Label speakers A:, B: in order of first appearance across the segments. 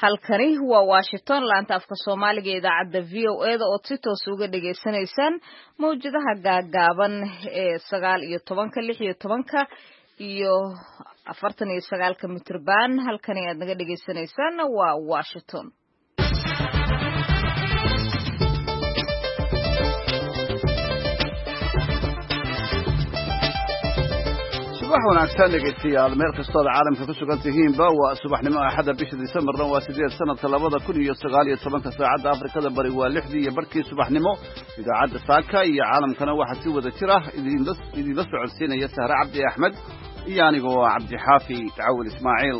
A: halkani waa Washington laanta afka Soomaaliga ee idaacadda VOA-da oo si toos uga dhageysanaysaan mawjadaha gaagaaban ee 19, 16 iyo 49 mitir baan. Halkani aad naga dhageysanaysaan waa Washington.
B: subax wanaagsan dhegeystayaal meel kastoo caalamka ku sugan tihiinba waa subaxnimo axada bisha Diseembarna waa 8 sanadka 2019 saacada Afrikada bari waa 6 iyo barkii subaxnimo idaacadda saaka iyo caalamkana waxa si wada jira idinla socodsiinaya Sahra Cabdi Axmed iyo anigoo Cabdi Xaafi Taawil Ismaaciil.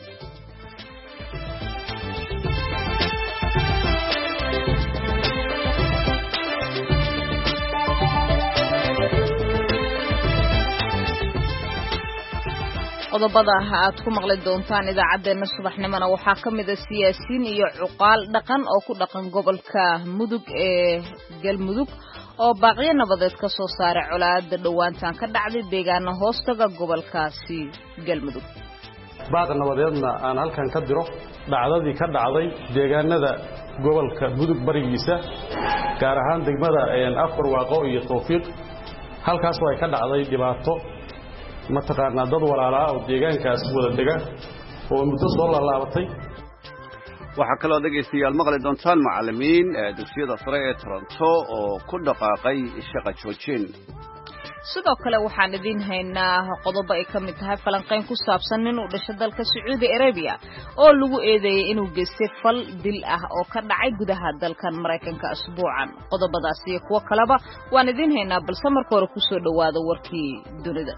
A: qodobada aad ku maqli doontaan idaacadeena subaxnimona waxaa kamid ah siyaasiyiin iyo cuqaal dhaqan oo ku dhaqan gobolka Mudug ee Galmudug oo baaqiyo nabadeed ka soo saaray colaadda dhawaantan ka dhacday deegaano hoostaga gobolkaasi Galmudug.
C: baaqi nabadeedna aan halkan ka diro dhacdadii ka dhacday deegaanada gobolka Mudug barigiisa gaar ahaan degmada Afar Waaqo iyo Tawfiiq halkaas way ka dhacday dhibaato mataqaanaa dad walaalaa oo deegaankaas wada dega oo muddo soo laalaabatay.
B: waxaa kaloo dhegeystayaal maqli doontaan macallimiin dugsiyada sare ee Toronto oo ku dhaqaaqay shaqo joojin.
A: sidoo kale waxaan idin haynaa qodobo ay kamid tahay falanqeyn ku saabsan nin u dhashay dalka Saudi Arabia oo lagu eedeeyay inuu geystay fal dil ah oo ka dhacay gudaha dalkan Mareykanka asbuucan. qodobadaas iyo kuwa kaleba waan idin haynaa balse marka hore ku soo dhawaada warkii dunida.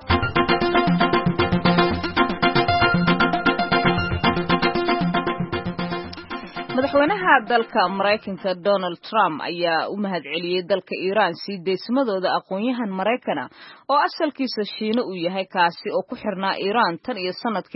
A: madaxweynaha dalka Mareykanka Donald Trump ayaa u mahadceliyay dalka Iran si deysmadooda aqoonyahan Mareykana oo asalkiisa Shiino u yahay kaasi oo ku xirnaa Iran tan iyo sanadkii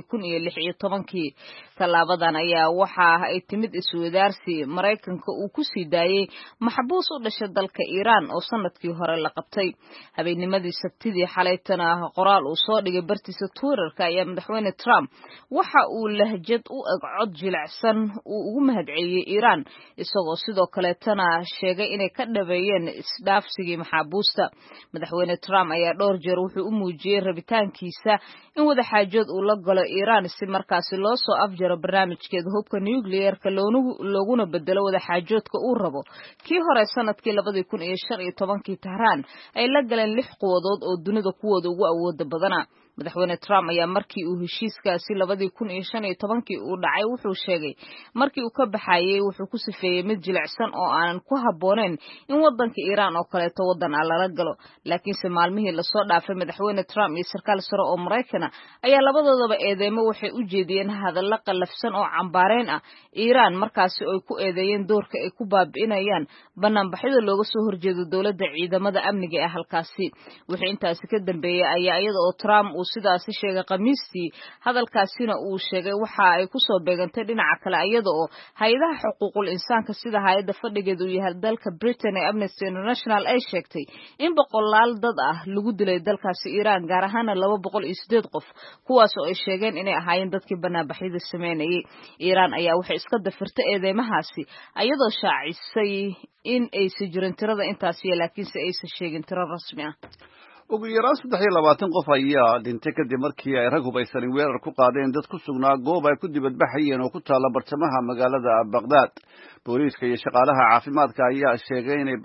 A: 2016. talaabadan ayaa waxa ay timid iswadaarsi Mareykanka uu ku sii daayay maxbuus u dhashay dalka Iran oo sanadkii hore la qabtay. habeennimadii Sabtidii xalaytana qoraal uu soo dhigay bartiisa Twitter-ka ayaa madaxweyne Trump waxa uu lahjad u eg cod jilicsan ugu mahadceliyay Iran isagoo sidoo kale tana sheegay inay ka dhabeeyeen isdhaafsigii maxaabuusta. madaxweyne Trump ayaa dhowr jeer wuxuu u muujiyay rabitaankiisa in wada xaajood uu la galo Iran si markaasi loo soo afjaro barnaamijkeeda hubka nuclear-ka looguna bedelo wada xaajoodka uu rabo kii hore sanadkii 2015 Tehran ay la galeen 6 quwadood oo dunida kuwooda ugu awooda badana. madaxweyne Trump ayaa markii uu heshiiskaasi 2015 uu dhacay wuxuu sheegay markii uu ka baxayay wuxuu ku sifeeyay mid jilicsan oo aanan ku habboonayn in wadanka Iran oo kaleeto wadan lala galo. laakiinse maalmihii la soo dhaafay madaxweyne Trump iyo sarkaal sare oo Mareykana ayaa labadoodaba eedeymo waxay u jeediyeen hadallo qalafsan oo cambaareen ah Iran markaasi ay ku eedeeyeen doorka ay ku baabi'inayaan banaanbaxyada looga soo horjeedo dawladda ciidamada amniga ee halkaasi. wixii intaasi ka dambeeyay ayaa iyada oo Trump sidaasi sheegay Khamiistii hadalkaasina uu sheegay waxa ay ku soo beegantay dhinaca kale iyada oo hay'adaha xuquuqul insaanka sida hay'adda fadhigeedu u yahay dalka Britain ee Amnesty International ay sheegtay in boqolaal dad ah lagu dilay dalkaasi Iran gaar ahaan 208 qof kuwaas oo ay sheegeen inay ahaayeen dadkii banaanbaxyada sameynayay. Iran ayaa waxay iska dafirtay eedeymahaasi iyadoo shaacisay in ay si jirin tirada intaasi laakiinse aysan sheegin tiro rasmi ah.
B: ugu yaraan 23 qof ayaa dhintay kadib markii ay rag hubaysan weerar ku qaadeen dad ku sugnaa goob ay ku dibadbaxayeen oo ku taala bartamaha magaalada Baghdad. booliiska iyo shaqaalaha caafimaadka ayaa sheegay inay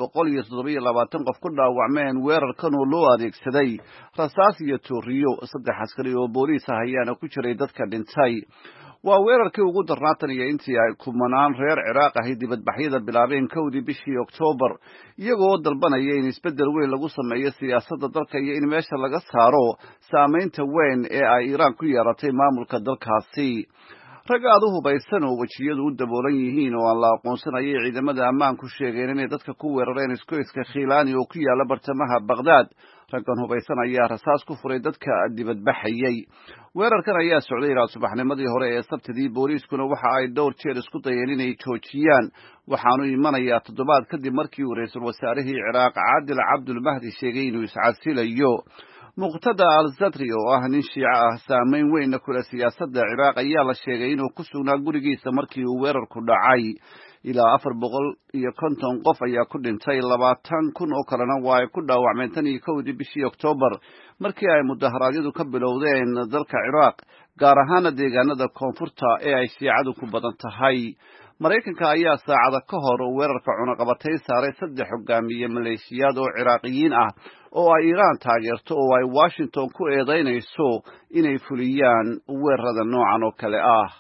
B: 127 qof ku dhaawacmeen weerarkan oo loo adeegsaday rasaas iyo tooriyo. 3 askari oo booliis ah ayaana ku jiray dadka dhintay. waa weerarkii ugu darnaatan iyo intii ay kumanaan reer Ciraaq ah dibadbaxyada bilaabeen 1 bishii Oktoobar iyagoo dalbanaya in isbedel weyn lagu sameeyo siyaasadda dalka iyo in meesha laga saaro saameynta weyn ee ay Iran ku yeeratay maamulka dalkaasi. rag aad u hubaysan oo wajiyadu u daboolan yihiin oo aan la aqoonsanayay ciidamada ammaanku sheegeen inay dadka ku weerareen iskoyska Khilani oo ku yaala bartamaha Baghdad. raggan hubaysan ayaa rasaas ku furay dadka dibadbaxayay. weerarkan ayaa socday ilaa subaxnimadii hore ee Sabtidii. booliiskuna waxa ay dhowr jeer isku dayeen inay joojiyaan waxaanu imanayaa toddobaad kadib markii uu ra'iisul wasaarihii Ciraaq Caadil Cabdul Mahdi sheegay inuu iscasilayo. muqtada al-Zadri oo ah nin shiico ah saameyn weyn ku leh siyaasadda Ciraaq ayaa la sheegay inuu ku sugnaa gurigiisa markii uu weerarku dhacay. ilaa 450 qof ayaa ku dhintay, 20,000 oo kalena waa ay ku dhaawacmeen tan iyo 1 bishii Oktoobar markii ay mudaharaadyadu ka bilowdeen dalka Ciraaq, gaar ahaan deegaanada koonfurta ee ay shiicadu ku badan tahay. Mareykanka ayaa saacada ka hor weerarka cunaqabatay saaray 3 hogaamiye maleeshiyaad oo Ciraaqiyiin ah oo ay Iiraan taageerto oo ay Washington ku eedeynayso inay fuliyaan weerarada noocan oo kale ah.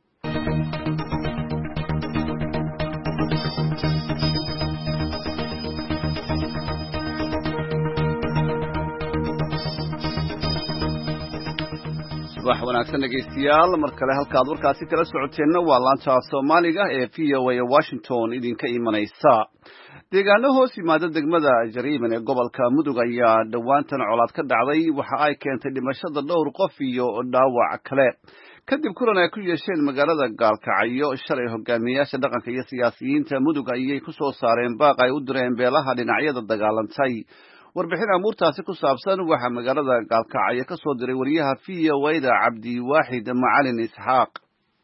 B: wax wanaagsan dhegeystayaal mar kale halkaad warkaasi kala socoteenna waa laanta Soomaaliga ee VOA Washington idinka imanaysa. deegaano hoos yimaada degmada Jariiban ee gobolka Mudug ayaa dhawaantan colaad ka dhacday, waxa ay keentay dhimashada dhowr qof iyo dhaawac kale. kadib kulan ay ku yeesheen magaalada Gaalkacyo shalay hogaamiyayaasha dhaqanka iyo siyaasiyiinta Mudug ayay ku soo saareen baaq ay u direen beelaha dhinacyada dagaalantay. warbixin amuurtaasi ku saabsan waxa magaalada Gaalkacyo ka soo diray wariyaha VOA-da Cabdiwaaxid Macalin Isxaaq.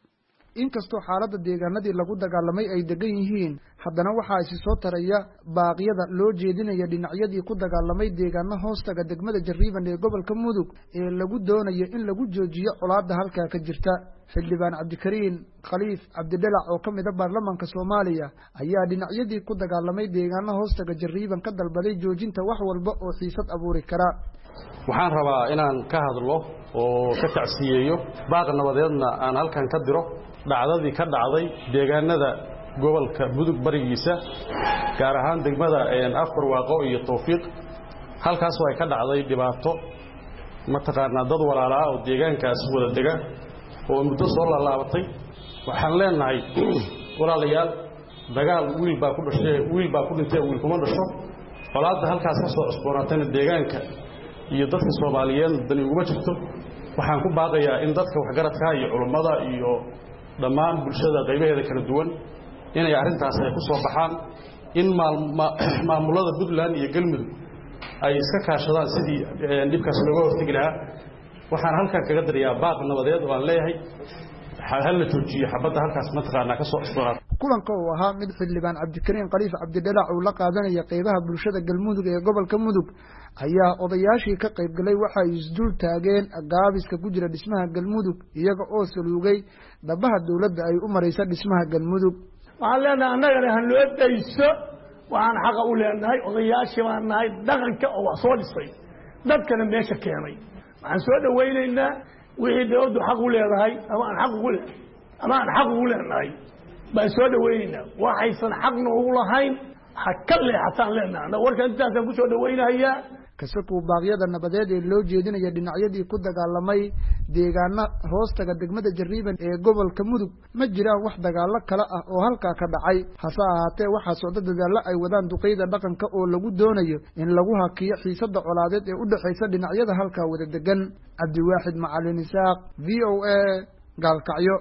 D: inkastoo xaaladda deegaanadii lagu dagaalamay ay degan yihiin, haddana waxaa isi soo taraya baaqyada loo jeedinaya dhinacyadii ku dagaalamay deegaano hoostaga degmada Jariiban ee gobolka Mudug ee lagu doonayo in lagu joojiyo colaadda halkaa ka jirta. xildhibaan Cabdikariin Khaliif Cabdidalac oo ka mid ah baarlamaanka Soomaaliya ayaa dhinacyadii ku dagaalamay deegaano hoostaga Jariiban ka dalbaday joojinta wax walba oo xiisad abuuri kara.
C: waxaan rabaa inaan ka hadlo oo ka tacsiyeeyo baaq nabadeedna aan halkan ka diro dhacdadii ka dhacday deegaanada gobolka Mudug barigiisa, gaar ahaan degmada Afar Waaqo iyo Tawfiiq. halkaas oo ay ka dhacday dhibaato mataqaanaa dad walaalaa oo deegaankaas wada dega oo muddo soo laalaabatay. waxaan leenahay walaalayaal, dagaal wiil baa ku dhashay, wiil baa ku dhintay, wiil kuma dhasho. colaadda halkaas ka soo cusboonaatayna deegaanka iyo dadka Soomaaliyeed dani uga jirto. waxaan ku baaqayaa in dadka waxgaradka iyo culimada iyo dhammaan bulshada qaybaheeda kala duwan inay arrintaas ay ku soo baxaan, in maamulada Puntland iyo Galmudug ay iska kaashadaan sidii dhibkaas looga hortagi lahaa. waxaan halkan kaga dirayaa baaq nabadeed oo aan leeyahay hal la joojiyo xabadda halkaas mataqaanaa ka soo cusboonaatay.
D: kulanka uu ahaa mid xildhibaan Cabdikariin Khaliif Cabdidalac uu la qaadanaya qaybaha bulshada Galmudug ee gobolka Mudug ayaa odayaashii ka qayb galay waxa ay isdul taageen gaabiska ku jira dhismaha Galmudug iyaga oo saluugay dabaha dawladda ay u maraysa dhismaha Galmudug.
E: waxaan leenahay annagana han loo dayso, waxaan xaq u leenahay odayaashii baan nahay dhaqanka oo wax soo dhisay dadkana meesha keenay. waxaan soo dhawaynaynaa wixii dawladdu xaq u leedahay ama aan xaq ugu leenahay baan soo dhawaynaynaa. waxaysan xaqna ugu lahayn ha ka leexataan leenahay. warkan intaasaan ku soo dhawaynayaa.
D: kasakuu baaqyada nabadeed ee loo jeedinaya dhinacyadii ku dagaalamay deegaano hoostaga degmada Jariiban ee gobolka Mudug ma jiraan wax dagaalo kale ah oo halkaa ka dhacay. hase ahaatee waxaa socda dadaalo ay wadaan duqeyda dhaqanka oo lagu doonayo in lagu hakiyo xiisadda colaadeed ee u dhaxaysa dhinacyada halkaa wada degan. Cabdiwaaxid Macalin Isxaaq, VOA, Gaalkacyo.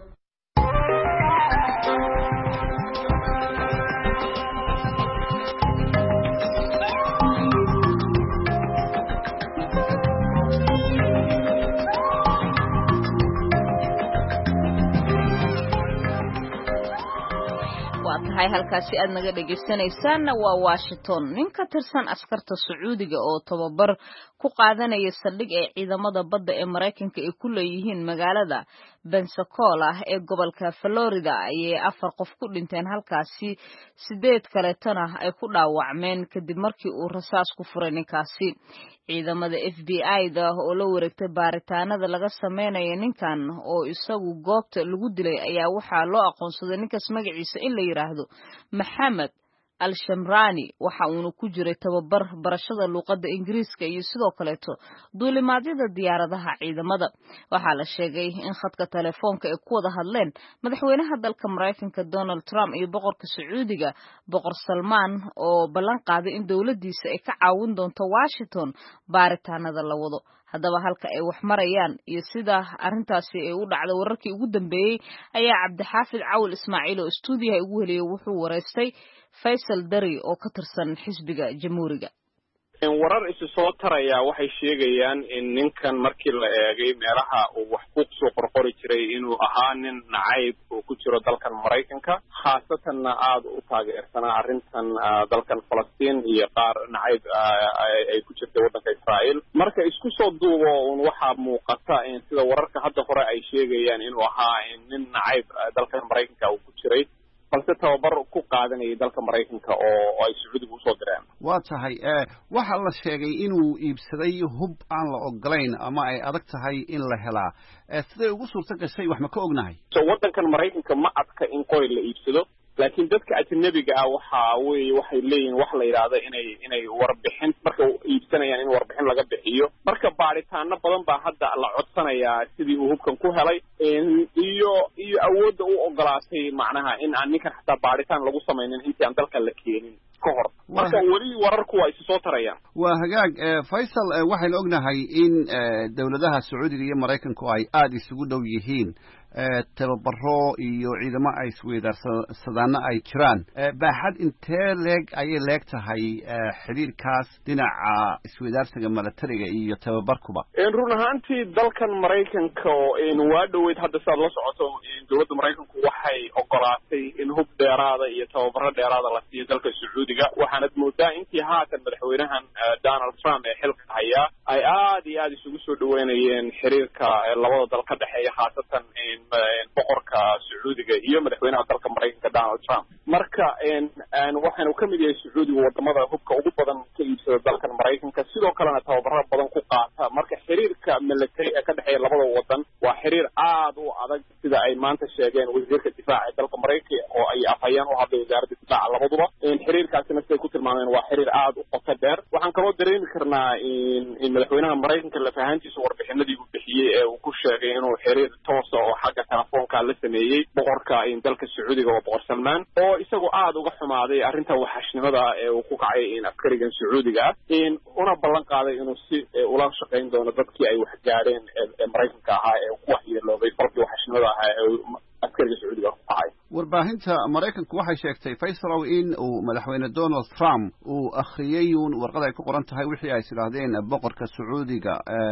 A: halkaasi aad naga dhageysanaysaanna waa Washington. nin ka tirsan askarta Sacuudiga oo tababar ku qaadanaya saldhig ee ciidamada badda ee Mareykanka ay ku leeyihiin magaalada Pensacola ee gobolka Florida ayay 4 qof ku dhinteen, halkaasi 8 kaleetana ay ku dhaawacmeen kadib markii uu rasaas ku furay ninkaasi. ciidamada FBI-da oo la wareegtay baaritaanada laga sameeyo ninkan oo isagu goobta lagu dilay ayaa waxaa loo aqoonsaday ninkaas magaciisa in la yiraahdo Maxamed Al-Shamrani. waxa uu ku jiray tababar barashada luqadda Ingiriiska iyo sidoo kaleeto duulimaadyada diyaaradaha ciidamada. waxaa la sheegay in khadka telefoonka ay ku wada hadleen madaxweynaha dalka Mareykanka Donald Trump iyo boqorka Sacuudiga Boqor Salmaan oo ballan qaaday in dawladdiisa ay ka caawin doonto Washington baaritaanada la wado. haddaba halka ay wax marayaan iyo sida arrintaasi ay u dhacday wararkii ugu dambeeyay ayaa Cabdixaafid Cawil Ismaaciil oo stuudiyaha ugu heliyay wuxuu wareystay Faysal Dari oo ka tirsan xisbiga Jamhuuriga.
F: warar isu soo taraya waxay sheegayaan in ninkan markii la eegay meelaha uu wax ku soo qorqori jiray inuu ahaa nin nacayb oo ku jiro dalkan Mareykanka khaasatanna aad u taageersanaa arrintan dalkan Falastiin iyo qaar nacayb ay ku jirtay waddanka Israa'iil marka isku soo duubo waxa muuqata in sida wararka hadda hore ay sheegayaan inuu ahaa nin nacayb dalkan Mareykanka uu ku jiray balse tababar ku qaadanayay dalka Mareykanka oo ay Sacuudiga u soo direen
B: waa tahay waxa la sheegay inuu iibsaday hub aan la ogolayn ama ay adag tahay in la helaa sidee ugu suurta gashay wax ma ka ognahay
F: waddankan Mareykanka ma adka in qori la iibsado laakiin dadka ajnabiga ah waxay leeyihiin wax la yiraahdo inay warbixin marka iibsanayaan in warbixin laga bixiyo marka baaritaano badan baa hadda la codsanayaa sidii uu hubkan ku helay iyo awoodda u ogolaatay macnaha in aan ninkan xataa baaritaan lagu samaynin intii aan dalka la keenin ka hor marka weli wararku waa isu soo tarayaan
B: waa hagaag Faisal waxaynu ognahay in dawladaha Sacuudiga iyo Mareykanku ay aad isugu dhow yihiin tababaro iyo ciidamo ay isweydaarsadana ay jiraan baaxad intee leeg ayay leeg tahay xiriirkaas dhinaca isweydaarsiga militariga iyo tababarkuba
F: run ahaantii dalkan Mareykanka waa dhoweyd hadda saad la socoto dowladda Mareykanku waxay ogolaatay in hub dheeraada iyo tababaro dheeraada la siiyo dalka Sacuudiga waxaanad moodaa intii haatan madaxweynahan Donald Trump ee xilka haya ay aad iyo aad isugu soo dhaweynayeen xiriirka labada dal ka dhaxeeya khaasatan boqorka Sacuudiga iyo madaxweynaha dalka Mareykanka Donald Trump marka waxaanu ka mid yahay Sacuudiga wadamada hubka ugu badan ka iibsada dalkan Mareykanka sidoo kalena tababaro badan ku qaata marka xiriirka military ee ka dhaxeeya labada wadan waa xiriir aad u adag sida ay maanta sheegeen wasiirka difaaca dalka Mareykanka oo ay afhayeen u hadlay wasaaradda difaaca labaduba xiriirkaasina siday ku tilmaameen waa xiriir aad u qoto dheer waxaan kaloo dareemi karnaa in madaxweynaha Mareykanka la fahantiisa warbixinadii uu bixiyay ee uu ku sheegay inuu xiriir toos oo xagga telefoonka la sameeyay boqorka dalka Sacuudiga oo boqor Salman oo isagu aad uga xumaaday arrinta waxashnimada ee uu ku kacay askarigan Sacuudiga una ballan qaaday inuu si ula shaqeyn doono dadkii ay wax gaareen Mareykanka ahaa ee ku waxyeeloobay falkii waxashnimada ahaa ee askariga Sacuudiga ku kacay
B: warbaahinta Mareykanku waxay sheegtay Faisal in uu madaxweyne Donald Trump uu akhriyay warqad ay ku qoran tahay wixii ay yiraahdeen boqorka Sacuudiga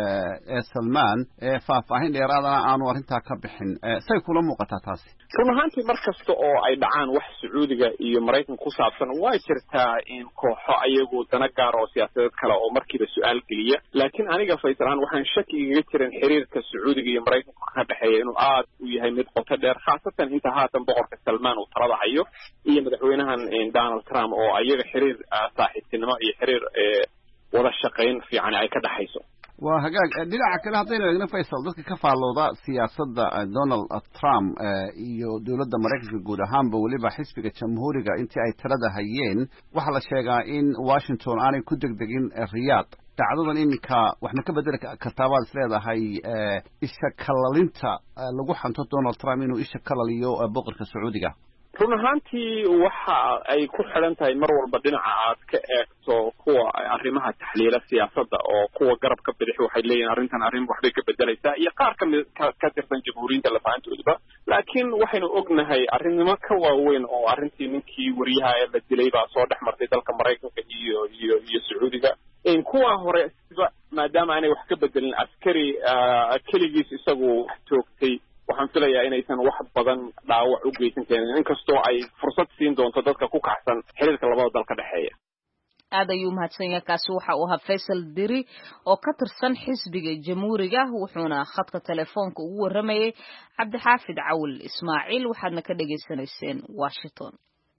B: ee Salman faahfaahin dheeraadana aanu arrinta ka bixin say kula muuqataa taasi
F: run ahaantii markasta oo ay dhacaan wax Sacuudiga iyo Mareykanka ku saabsan way jirtaa in kooxo ayagu dana gaar oo siyaasadeed kale oo markiiba su'aal geliya laakiin aniga Faisal waxaan shaki iga jirin xiriirka Sacuudiga iyo Mareykanka ka dhaxeeya inuu aad u yahay mid qoto dheer khaasatan inta haatan boqorka Salman uu talada hayo iyo madaxweynahan Donald Trump oo ayaga xiriir saaxiibtinimo iyo xiriir wada shaqeyn fiican ay ka dhaxayso
B: waa hagaag dhinaca kale haddaynu eegno Faisal dadka ka faallooda siyaasadda Donald Trump iyo dowladda Mareykanka guud ahaanba weliba xisbiga jamhuuriga intii ay talada hayeen waxaa la sheegaa in Washington aanay ku degdegin Riyadh dacdadan iminka waxna ka bedeli kartaa baad isleedahay isha kalalinta lagu xanto Donald Trump inuu isha kalaliyo boqorka Sacuudiga
F: run ahaantii waxa ay ku xiran tahay mar walba dhinaca aad ka eegto kuwa arrimaha taxliila siyaasadda oo kuwa garabka bidix waxay leeyihiin arrintan arrin waxbay ka bedelaysaa iyo qaar ka tirsan jamhuuriyinta lafahantoodaba laakiin waxaynu ognahay arrinimo ka waaweyn oo arrintii ninkii wariyaha ee la dilay baa soo dhex martay dalka Mareykanka iyo Sacuudiga kuwa hore maadaama aanay wax ka bedelin askari keligiis isagu wax toogtay waxaan filayaa inaysan wax badan dhaawac u geysan karin inkastoo ay fursad siin doonto dadka ku kacsan xiriirka labada dal ka dhaxeeya
A: aad ayuu mahadsan yahay kaasi waxa uu ahaa Faisal Diri oo ka tirsan xisbiga jamhuuriga wuxuuna khadka telefoonka ugu waramayay Cabdixaafid Cawil Ismaaciil waxaadna ka dhageysanayseen Washington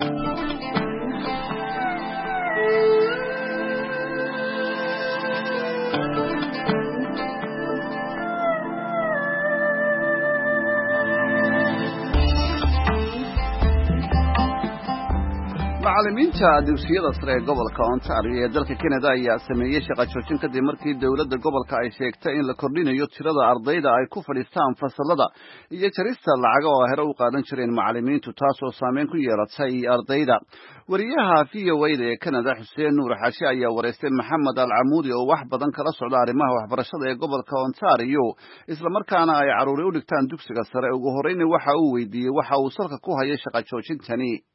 B: macallimiinta dugsiyada sare ee gobolka Ontario ee dalka Canada ayaa sameeyay shaqo joojin kadib markii dawladda gobolka ay sheegtay in la kordhinayo tirada ardayda ay ku fadhiistaan fasalada iyo jarista lacaga oo hore u qaadan jireen macallimiintu taasoo saameyn ku yeelatay ardayda wariyaha VOA ee Canada Xuseen Nuur Xaashi ayaa wareystay Maxamed Al-Camuudi oo wax badan kala socda arrimaha waxbarashada ee gobolka Ontario isla markaana ay caruur u dhigtaan dugsiga sare ugu horreyn waxa uu weydiiyay waxa uu salka ku hayay shaqo joojintani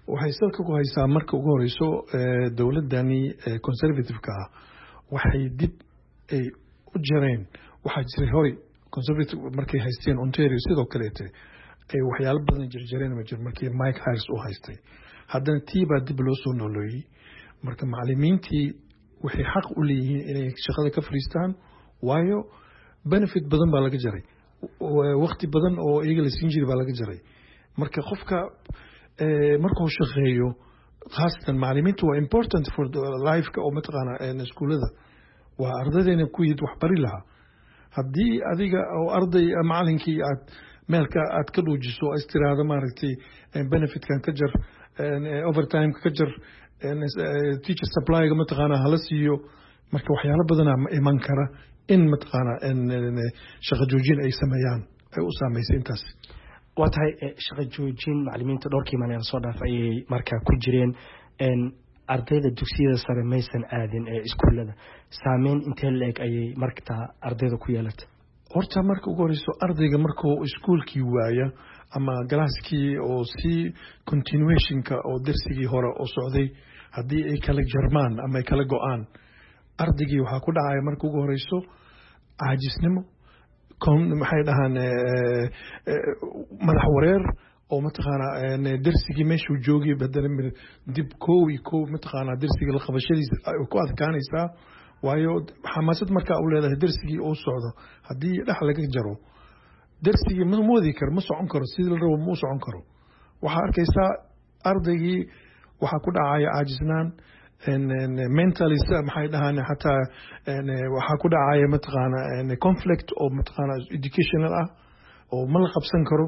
G: waxay salka ku haysaa marka ugu horeyso dowladani conservative-ka ah waxay dib ay u jareen waxaa jiray hore conservative markay haysteen Ontario sidoo kaleete ay waxyaalo badan jarjareen ma jir markii Mike Harris uu haystay haddana tiiba dib loo soo noloyay marka macallimiintii waxay xaq u leeyihiin inay shaqada ka fariistaan waayo benefit badan baa laga jaray waqti badan oo iyaga la siin jiray baa laga jaray marka qofka markuu shaqeeyo khaasatan macallimiintu waa important for the life-ka oo mataqaana iskuulada waa ardaydeena ku yid wax bari lahaa haddii adiga oo arday macallinkii aad meelka aad ka dhuujiso istiraada maaragtay benefitkan ka jar overtime ka jar teacher supply-ga mataqaana hala siiyo marka waxyaalo badan iman kara in mataqaana shaqo joojin ay sameeyaan ay u saameysay intaas
H: waa tahay shaqo joojin macallimiinta dhowrkii maalin soo dhaaf ayay markaa ku jireen ardayda dugsiyada sare maysan aadin ee iskuulada saameyn intee leeg ayay markaa ardayda ku yeelatay
G: horta marka ugu horeyso ardayga markuu iskuulkii waaya ama galaaskii oo si continuationka oo darsigii hore oo socday haddii ay kala jarmaan ama ay kala go-aan ardaygii waxaa ku dhacaya marka ugu horeyso caajisnimo maxay dhahaan madax wareer oo mataqaana darsigii meeshuu joogay badana dib kow mataqaana darsiga la qabashadiisa ay ku adkaanaysaa waayo xamaasad markaa u leedahay darsigii oo socdo haddii dhex laga jaro darsigii ma moodi karo ma socon karo sidii la rabo ma u socon karo waxaa arkaysaa ardaygii waxaa ku dhacaya caajisnaan mentally maxay dhahaan xataa waxaa ku dhacaya mataqaana conflict oo mataqaana educational ah oo ma la qabsan karo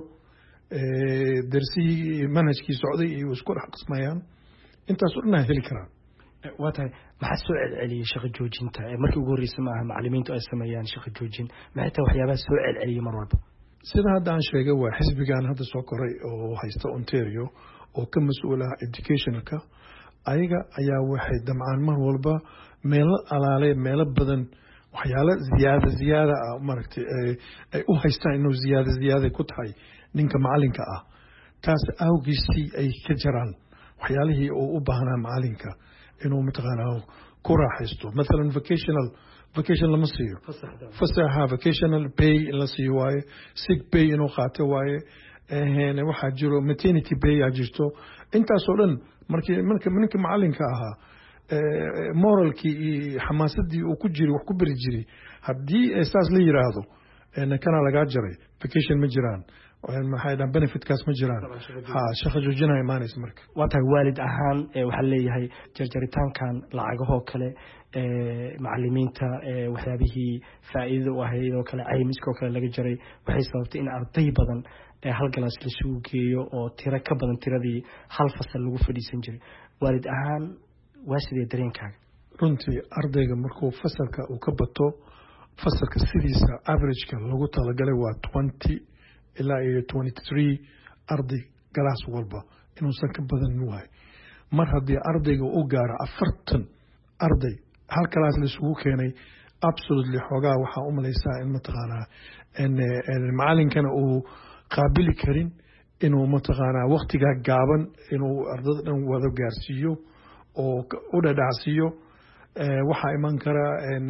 G: darsigii manhajkii socday iyo isku dhex qismayaan intaas oo dhan heli karaan
H: waa tahay maxaa soo celceliyay shaqo joojinta markii ugu horreysay ma aha macallimiintu ay sameeyaan shaqo joojin maxay tahay waxyaabaha soo celceliyay mar walba
G: sida hadda aan sheegay waa xisbigan hadda soo koray oo haysta Ontario oo ka mas'uul ah educationalka ayaga ayaa waxay damcaan mar walba meelo alaale meelo badan waxyaalo ziyaada maaragtay ay u haystaan inuu ziyaada ku tahay ninka macallinka ah taas awgiisii ay ka jaraan waxyaalihii uu u baahnaa macallinka inuu mataqaanaa ku raaxaysto مثلا vacation lama siiyo fasaxa vacational pay in la siiyo waaye sick pay inuu qaato waaye waxaa jiro maternity pay aa jirto intaasoo dhan marka ninka macallinka ahaa moralkii iyo xamaasadii uu ku jiri wax ku beri jiray haddii saas la yiraahdo kana lagaa jaray vacation ma jiraan maxay dhahan benefitkaas ma jiraan shaqo joojinaya imaanaysa marka
H: waa tahay waalid ahaan waxaa leeyahay jarjaritaankan lacagahoo kale macallimiinta waxyaabihii faa'iidada u ahayd oo kale caymiska oo kale laga jaray waxay sababtay in arday badan hal galaas lasugu geeyo oo tiro ka badan tiradii hal fasal lagu fadhiisan jiray waalid ahaan waa sidee dareenkaaga
G: runtii ardayga markuu fasalka uu ka bato fasalka sidiisa averageka lagu talagalay waa 20 ilaa iyo 23 arday galaas walba inuusan ka badan waay mar haddii ardayga u gaaro 40 arday hal galaas laisugu keenay absolutely xoogaa waxaa u malaysaa in mataqaanaa macallinkana uu qaabili karin inuu mataqaanaa waqtigaa gaaban inuu ardada dhan wada gaarsiiyo oo u dhadhacsiiyo waxaa iman kara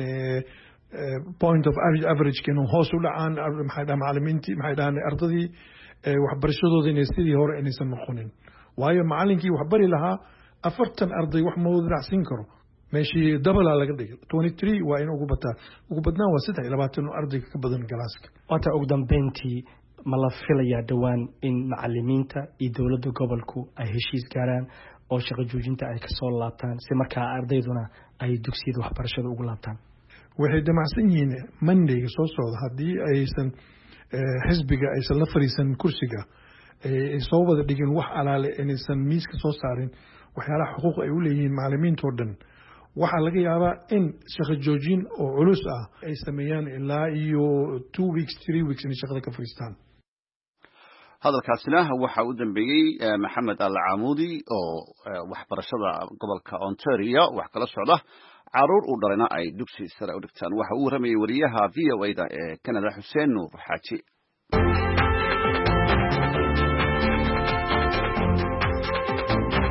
G: point of average inuu hoos u dhacaan maxay dhahaan macallimiintii maxay dhahaan ardadii waxbarashadooda inay sidii hore inaysan noqonin waayo macallinkii wax bari lahaa 40 arday wax ma wada dhacsin karo meeshii double laga dhigay 23 waa in ugu badnaan waa 23 arday ka badan galaaska
H: waata ugu dambeyntii ma la filayaa dhawaan in macallimiinta iyo dowladda gobolku ay heshiis gaaraan oo shaqo joojinta ay ka soo laabtaan si markaa ardayduna ay dugsiyada waxbarashada ugu laabtaan
G: waxay damacsan yihiin Mondayga soo socda haddii aysan xisbiga aysan la fariisan kursiga ay soo wada dhigin wax alaale inaysan miiska soo saarin waxyaalaha xuquuq ay u leeyihiin macallimiinta oo dhan waxaa laga yaabaa in shaqo joojin oo culus ah ay sameeyaan ilaa iyo 2 weeks 3 weeks inay shaqada ka fariistaan
B: hadalkaasina waxa uu dambeeyay maxamed al-Caamudi oo waxbarashada gobolka Ontario wax kala socda caruur uu dhalayna ay dugsi sare u dhigtaan waxa uu waramayay wariyaha VOA-da ee Canada Xuseen Nuur Xaaji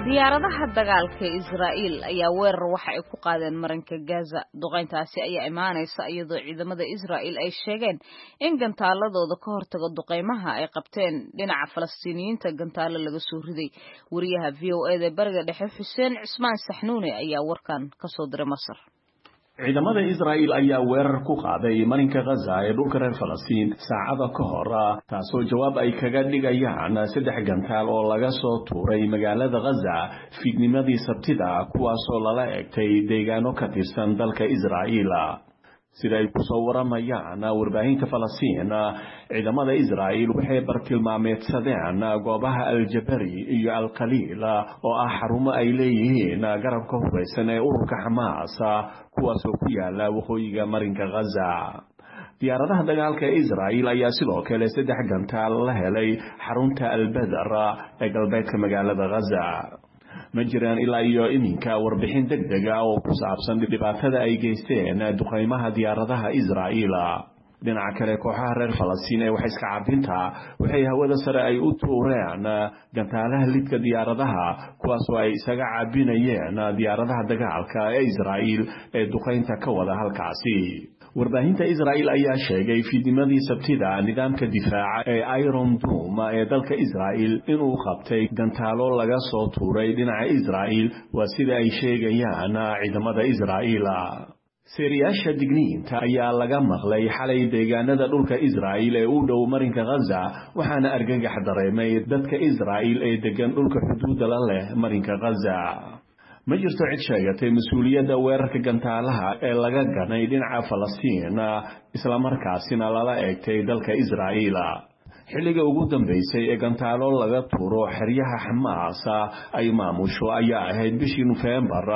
A: diyaaradaha dagaalka Israa'iil ayaa weerar waxa ay ku qaadeen marinka Gaza. Duqeyntaasi ayaa imaanaysa iyadoo ciidamada Israa'iil ay sheegeen in gantaaladooda ka hortaga duqeymaha ay qabteen dhinaca Falastiiniyiinta gantaalo laga soo riday. Wariyaha VOA bariga dhexe Xuseen Cismaan Saxnuuni ayaa warkan ka soo diray Masar.
I: ciidamada Israa'iil ayaa weerar ku qaaday marinka Gaza ee dhulka reer Falastiin saacada ka hor taasoo jawaab ay kaga dhigayaan 3 gantaal oo laga soo tuuray magaalada Gaza fiidnimadii Sabtida kuwaas oo lala eegtay deegaano ka tirsan dalka Israa'iil sida ay ku soo waramayaan warbaahinta Falastiin ciidamada Israa'iil waxay bartilmaameedsadeen goobaha Al-Jabari iyo Al-Qaliil oo xarumo ay leeyihiin garabka hubeysan ee ururka Xamaas kuwaas oo ku yaala waqooyiga marinka Gaza. diyaaradaha dagaalka ee Israa'iil ayaa sidoo kale 3 gantaal la helay xarunta Al-Badr ee galbeedka magaalada Gaza. ma jiraan ilaa iyo iminka warbixin degdeg ah oo ku saabsan dhibaatada ay geysteen duqeymaha diyaaradaha Israa'iil. dhinaca kale kooxaha reer Falastiin ee wax iska caabinta waxay hawada sare ay u tuureen gantaalaha lidka diyaaradaha kuwaas oo ay isaga caabinayeen diyaaradaha dagaalka ee Israa'iil ee duqeynta ka wada halkaasi. warbaahinta Israa'iil ayaa sheegay fiidnimadii Sabtida nidaamka difaaca ee Iron Dome ee dalka Israa'iil inuu qabtay gantaalo laga soo tuuray dhinaca Israa'iil waa sida ay sheegayaan ciidamada Israa'iil. seeriyaasha digniinta ayaa laga maqlay xalay deegaanada dhulka Israa'iil ee u dhow marinka Gaza waxaana argagax dareemay dadka Israa'iil ee degan dhulka xuduudda la leh marinka Gaza. ma jirto cid sheegatay mas'uuliyadda weerarka gantaalaha ee laga ganay dhinaca Falastiin isla markaasina lala eegtay dalka Israa'iil. xilliga ugu dambeysay ee gantaalo laga tuuro xeryaha Xamaas ay maamusho ayaa ahayd bishii November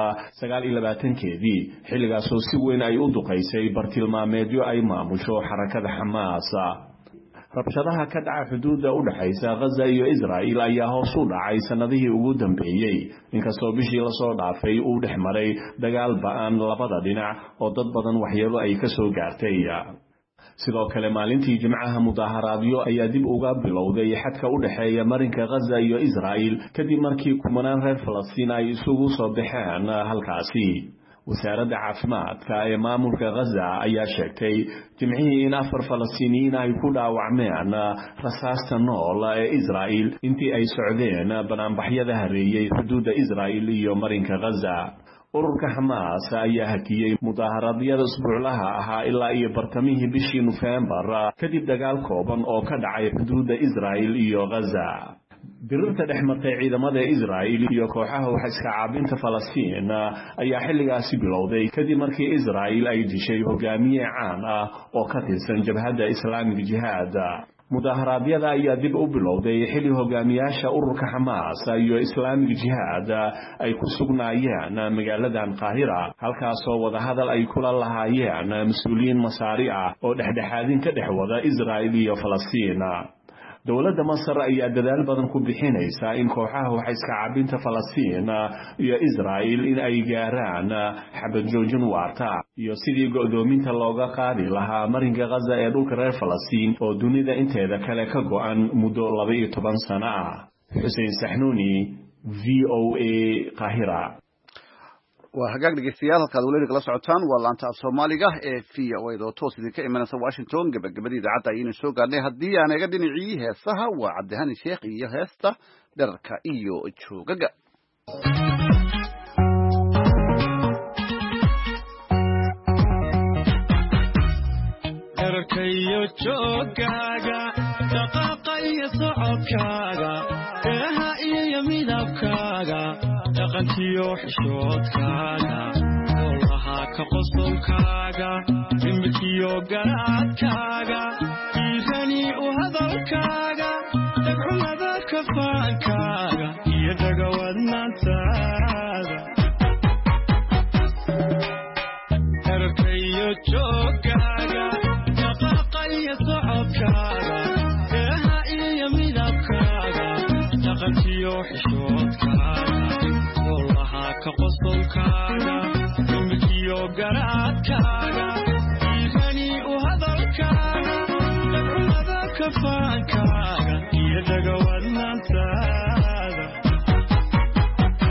I: 29keedii xilligaas oo si weyn ay u duqeysay bartilmaameedyo ay maamusho xarakada Xamaas. rabshadaha ka dhaca xuduudda u dhaxaysa Gaza iyo Israa'iil ayaa hoos u dhacay sanadihii ugu dambeeyay inkastoo bishii la soo dhaafay uu dhexmaray dagaal ba'an labada dhinac oo dad badan waxyeelo ay ka soo gaartay. sidoo kale maalintii Jimcaha mudaharaadyo ayaa dib uga bilowday xadka u dhaxeeya marinka Gaza iyo Israa'iil kadib markii kumanaan reer Falastiin ay isugu soo baxeen halkaasi. wasaaradda caafimaadka ee maamulka Gaza ayaa sheegtay Jimcihii in 4 Falastiiniyiin ay ku dhaawacmeen rasaasta nool ee Israa'iil intii ay socdeen banaanbaxyada hareeyay xuduudda Israa'iil iyo marinka Gaza. ururka Xamaas ayaa hakiyay mudaharaadyada usbuuclaha ahaa ilaa iyo bartamihii bishii November kadib dagaal kooban oo ka dhacay xuduudda Israa'iil iyo Gaza. dirirta dhexmartay ciidamada Israa'iil iyo kooxaha wax iska caabinta Falastiin ayaa xilligaasi bilowday kadib markii Israa'iil ay dishay hogaamiye caan ah oo ka tirsan jabhadda Islaamiga Jihaad. mudaharaadyada ayaa dib u bilowday xilli hogaamiyaasha ururka Xamaas iyo Islaamiga Jihaad ay ku sugnaayeen magaaladan Qaahira halkaas oo wadahadal ay kula lahaayeen mas'uuliyiin Masaari ah oo dhexdhexaadin ka dhex wada Israa'iil iyo Falastiin. dowladda Masar ayaa dadaal badan ku bixinaysa in kooxaha wax iska caabinta Falastiin iyo Israa'iil in ay gaaraan xabad joojin waarta iyo sidii go'doominta looga qaadi lahaa marinka Gaza ee dhulka reer Falastiin oo dunida inteeda kale ka go'an muddo 12 sano ah. Xuseen Saxnuuni VOA Qaahira.
B: waa hagaag dhegeystayaal halkaad weli kala socotaan waa laanta af Soomaaliga ee VOA oo toos idinka imanaysa Washington. gabagabadii idaacadda ayaynu soo gaarnay haddii aan eega dhinacii heesaha waa Cabdihani Sheekh iyo heesta dherarka iyo joogaga.
J: dherarka iyo joogaga dhaqaaqa iyo socodkaaga eeha iyo midabkaaga dhaqankiyo xishoodkaaga howlaha ka qosolkaaga dhimilkiyo garaadkaaga diirani u hadalkaaga dhagxumada kafaankaaga iyo dhagawadnaantaada dherarka iyo joogaaga dhaqaaqa iyo socodkaaga eeha iyo midabkaaga dhaqankiyo xishoodkaaga ka qosolkaaga dhimilkiyo garaadkaaga diirani u hadalkaaga dhagxumada kafaankaaga iyo dhagawadnaantaada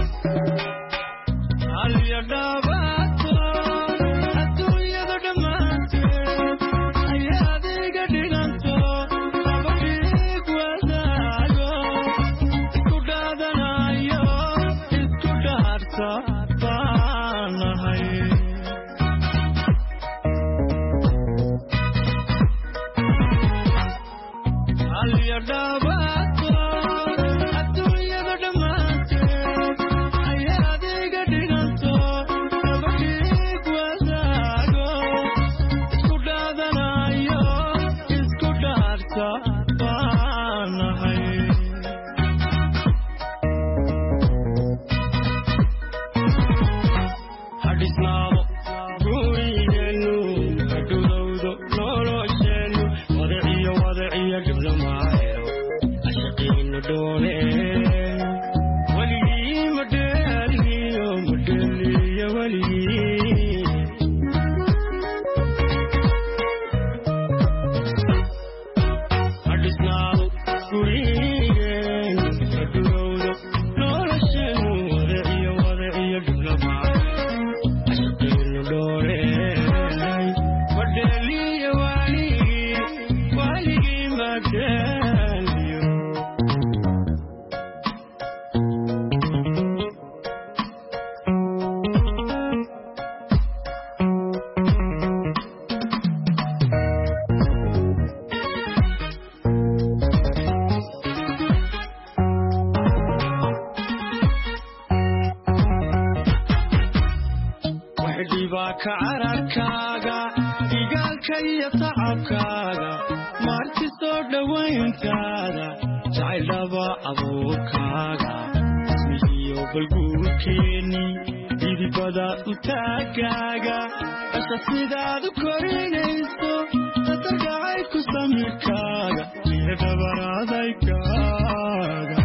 J: cararkaaga igaalka iyo tacabkaaga marti soo dhowayntaada jacaylaba abuurkaaga ismihiyo balguurkeeni didibada u taagaaga asha sidaad u korinayso tatargacay ku samirkaaga iyo dhabaradaykaaga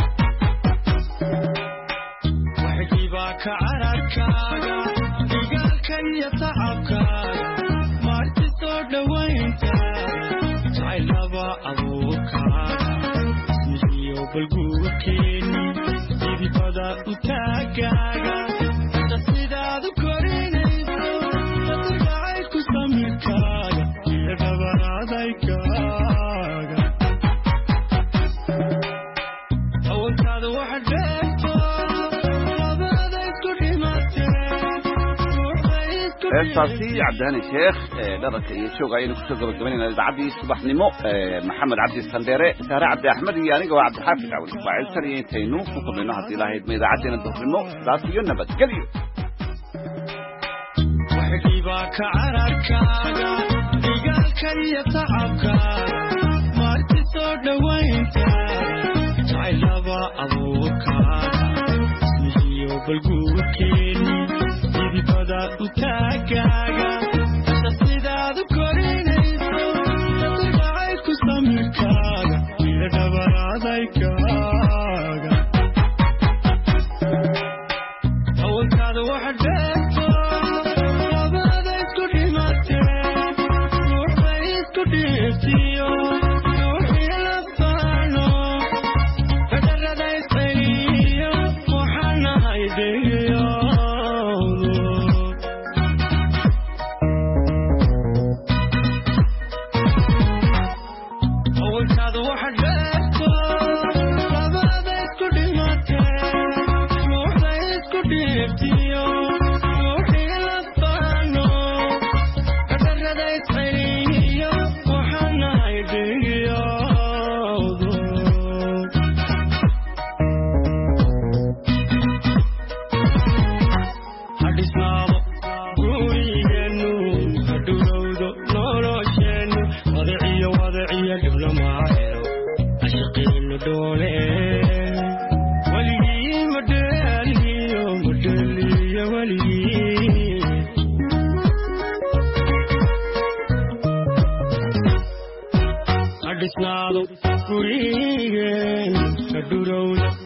J: waxgiibaa ka cararkaaga igaalka iyo tacabkaaga marti soo dhowayntaada jacaylaba abuurkaaga ismihiyo balguurkeeni didibada u taagaaga asha sidaad u korinayso tatargacay ku samirkaaga iyo dhabaradaykaaga awalkaada waxa dheerto labada isku dhimateen
B: heestaasi cabdihani sheekh dharanka iyo jooga ayaynu kusoo gabagabaynayna idaacadii subaxnimo maxamed cabdi sandheere saare cabdi axmed iyo aniga waa cabdixaafid cawli ismaaciil iyo intaynu ku kulmayno haddii lahayd ma idaacadeena duhurnimo sidaas iyo nabadgelyo
J: waxgiibaa ka cararkaaga igaalka iyo tacabkaaga marti soo dhowayntaada jacaylaba abuurkaaga ismihiyo balguurkeeni didibada u taagaaga asha sidaad u korinayso tatargacay ku samirkaaga iyo dhabaradaykaaga awalkaada waxa dheerto labada isku dhimateen ruuxbay isku dhiibtiyo ruuxii la faano fadarada isqayliyo waxaanahay dhegiyo awalkaada waxa dheerto labada isku dhimateen ruuxbay isku dhiibtiyo ruuxii la faano fadarada isqayliyo waxaanahay dhegiyo hadhisnaado gurigeenu hadhurowdo nolosheennu wadaciyo dhiblamaaero ashaqiinu dhoole weligii madheeliyo weligii hadhisnaado gurigeen hadhurowdo